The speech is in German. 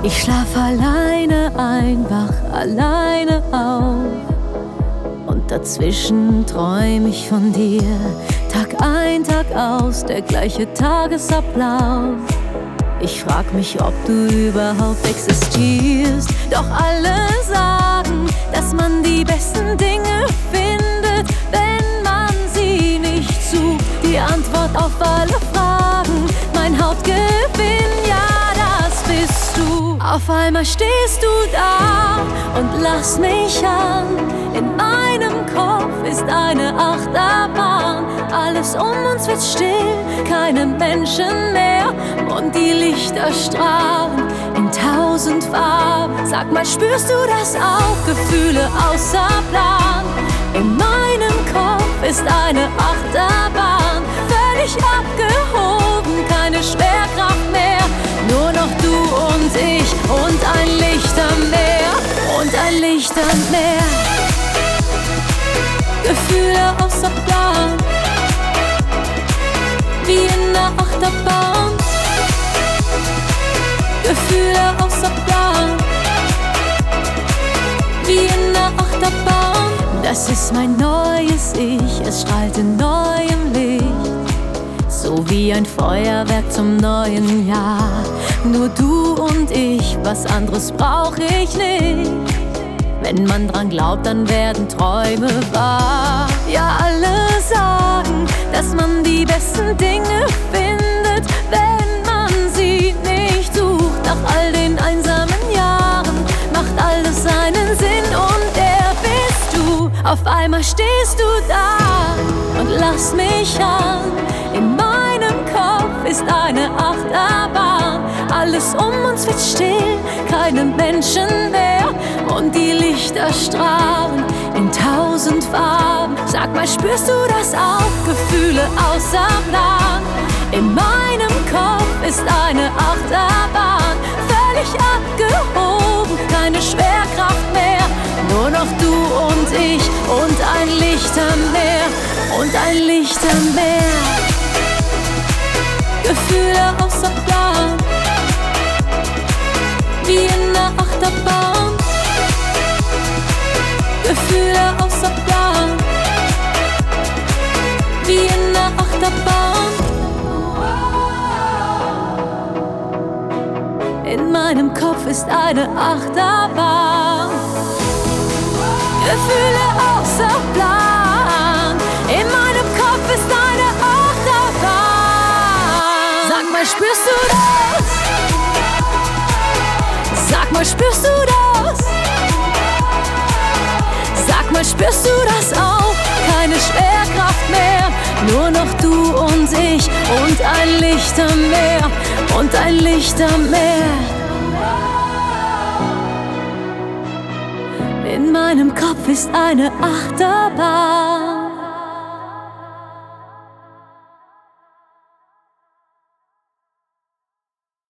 Ich schlaf alleine ein, wach alleine auf. Und dazwischen träum ich von dir. Tag ein, Tag aus, der gleiche Tagesablauf. Ich frag mich, ob du überhaupt existierst. Doch alle sagen, dass man die besten Dinge findet, wenn man sie nicht sucht. Die Antwort auf alle Fragen, mein Hauptgewinn, ja, das bist du. Auf einmal stehst du da und lass mich an. In meinem Kopf ist eine Achterbahn. Alles um uns wird still, keine Menschen mehr. Und die Lichter strahlen in 1000 Farben. Sag mal, spürst du das auch? Gefühle außer Plan. In meinem Kopf ist eine Achterbahn. Völlig abgehoben, keine Schwerkraft mehr. Nur noch du und ich und ein Licht am Meer. Und ein Licht am Meer. Gefühle außer Plan, wie in der Achterbahn. Gefühle außer Plan, wie in der Achterbahn. Das ist mein neues Ich, es strahlt in neuem Licht. So wie ein Feuerwerk zum neuen Jahr. Nur du und ich, was anderes brauch ich nicht. Wenn man dran glaubt, dann werden Träume wahr. Ja, alle sagen, dass man die besten Dinge findet, wenn man sie nicht sucht. Nach all den einsamen Jahren macht alles seinen Sinn und der bist du. Auf einmal stehst du da und lass mich an. In meinem Kopf ist eine Achterbahn. Alles um uns wird still, keine Menschen mehr. Und die Lichter strahlen in 1000 Farben. Sag mal, spürst du das auch? Gefühle außer Plan. In meinem Kopf ist eine Achterbahn. Völlig abgehoben, keine Schwerkraft mehr. Nur noch du und ich und ein Licht am Meer. Und ein Licht am Meer. Gefühle außer Plan, wie in der Achterbahn. Gefühle außer Plan, wie in der Achterbahn. In meinem Kopf ist eine Achterbahn. Gefühle außer Plan. In meinem Kopf ist eine Achterbahn. Sag mal, spürst du das? Sag mal, spürst du das? Sag mal, spürst du das auch? Keine Schwerkraft mehr. Nur noch du und ich und ein Licht am Meer. Und ein Licht am Meer. In meinem Kopf ist eine Achterbahn.